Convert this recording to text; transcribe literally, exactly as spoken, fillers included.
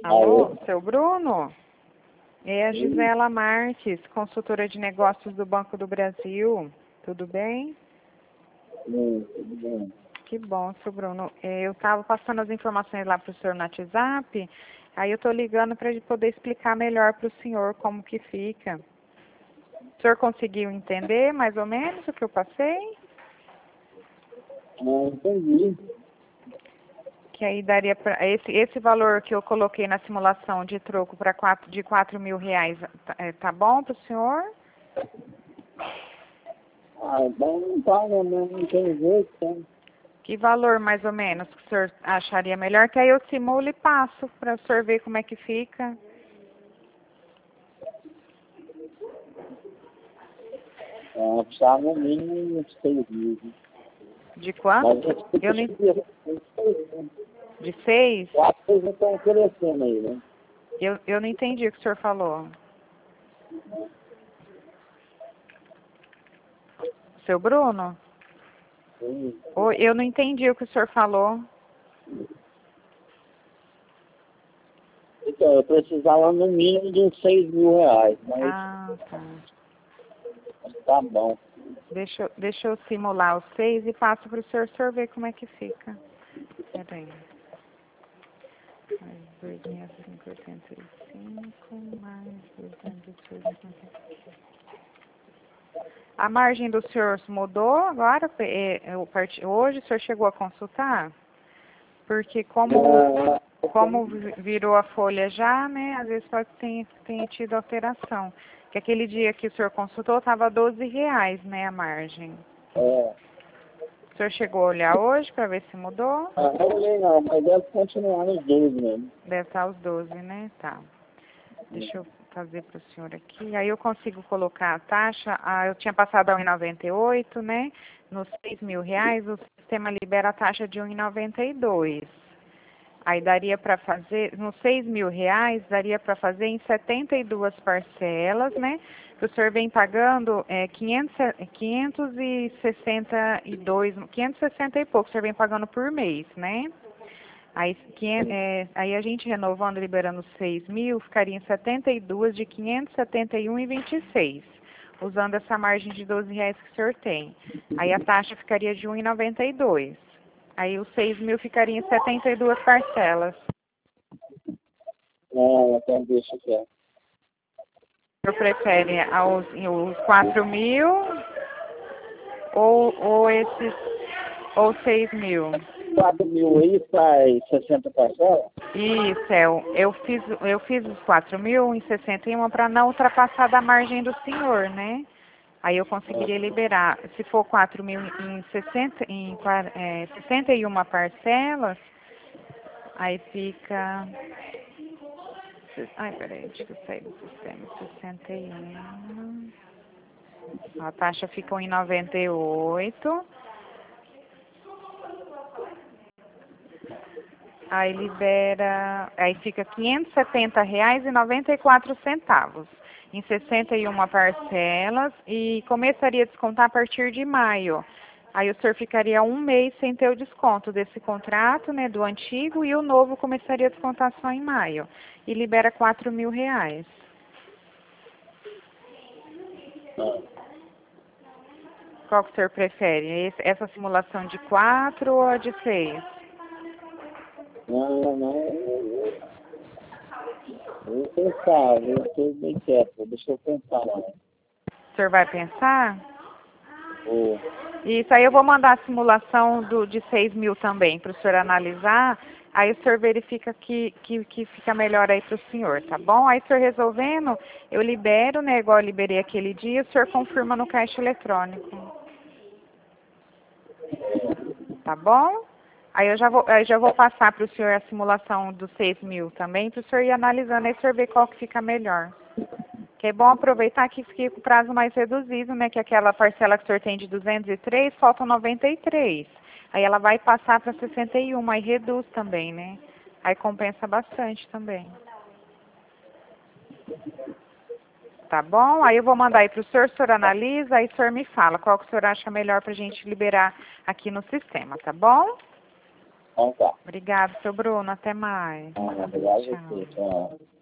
Alô, seu Bruno? É a Gisela Marques, consultora de negócios do Banco do Brasil. Tudo bem? Sim, tudo bem. Que bom, seu Bruno. É, eu estava passando as informações lá para o senhor no WhatsApp, aí eu estou ligando para poder explicar melhor para o senhor como que fica. O senhor conseguiu entender mais ou menos o que eu passei? Ah, entendi. Que aí daria para esse esse valor que eu coloquei na simulação de troco para quatro de quatro mil reais, tá, é, tá bom para o senhor? Ah, então não paga, né? Não tem jeito, né? Que valor mais ou menos que o senhor acharia melhor? Que aí eu simulo e passo para o senhor ver como é que fica. Ah, precisava no mínimo uns seis mil. Né? De quanto? Mas eu Eu nem... não... De seis? Quatro vocês não estão oferecendo aí, né? Eu, eu não entendi o que o senhor falou. Seu Bruno? Sim. Oi, eu não entendi o que o senhor falou. Então, eu precisava no mínimo de uns seis mil reais, mas Ah, tá. tá bom. Deixa, eu- deixa eu simular os seis e passo para o senhor, o senhor ver como é que fica. Peraí. Mais dois mil quinhentos e oitenta e cinco, mais duzentos e sessenta. A margem do senhor mudou agora? É, é, o part- Hoje o senhor chegou a consultar? Porque como, Ah, como vi- virou a folha já, né? Às vezes pode ter, ter tido alteração. Que aquele dia que o senhor consultou estava doze reais, né, a margem. é. O senhor chegou a olhar hoje para ver se mudou? Ah, não olhei não, mas deve continuar nos dois mesmo. Deve estar os doze, né? Tá. Deixa eu fazer para o senhor aqui. Aí eu consigo colocar a taxa. Ah, eu tinha passado a um e noventa e oito, né? Nos seis mil reais, o sistema libera a taxa de um e noventa e dois. Aí daria para fazer, nos seis mil reais, daria para fazer em setenta e duas parcelas, né? Que o senhor vem pagando é, quinhentos, quinhentos e sessenta e dois, quinhentos e sessenta e pouco, o senhor vem pagando por mês, né? Aí, quinhentos, é, aí a gente renovando, liberando seis mil, ficaria em setenta e dois de quinhentos e setenta e um e vinte e seis, usando essa margem de doze reais que o senhor tem. Aí a taxa ficaria de um e noventa e dois. Aí os seis mil ficaria em setenta e duas parcelas. Não, então deixa quieto. O senhor prefere aos, os quatro mil ou, ou esses, ou seis mil? quatro mil aí faz sessenta parcelas? Isso, é, eu eu fiz, eu fiz os quatro mil em sessenta e um para não ultrapassar da margem do senhor, né? Aí eu conseguiria liberar, se for quatro mil em, sessenta, em qua- é, sessenta e uma parcelas, aí fica... Ai, peraí, deixa eu sair do sistema. sessenta e um. A taxa ficou em noventa e oito. Aí libera, aí fica quinhentos e setenta reais e noventa e quatro centavos em sessenta e uma parcelas e começaria a descontar a partir de maio. Aí o senhor ficaria um mês sem ter o desconto desse contrato, né, do antigo, e o novo começaria a descontar só em maio. E libera quatro mil reais. Qual que o senhor prefere? Esse- Essa simulação de quatro ou a de seis? Não, não. Eu eu vou pensar, eu estou bem quieto, deixa eu pensar lá. O senhor vai pensar? Vou. Isso, aí eu vou mandar a simulação do, de seis mil também para o senhor analisar. Aí o senhor verifica que, que, que fica melhor aí para o senhor, tá bom? Aí o senhor resolvendo, eu libero, né? Igual eu liberei aquele dia, o senhor confirma no caixa eletrônico. Tá bom? Aí eu já vou, aí já vou passar para o senhor a simulação dos seis mil também, para o senhor ir analisando aí, o senhor ver qual que fica melhor. Que é bom aproveitar que fique com o prazo mais reduzido, né? Que aquela parcela que o senhor tem de duzentos e três, faltam noventa e três. Aí ela vai passar para sessenta e um, aí reduz também, né? Aí compensa bastante também. Tá bom? Aí eu vou mandar aí para o senhor, o senhor analisa, aí o senhor me fala qual que o senhor acha melhor para a gente liberar aqui no sistema, tá bom? Então tá. Obrigado, seu Bruno. Até mais. Ah, obrigado a Tchau. você. Tchau.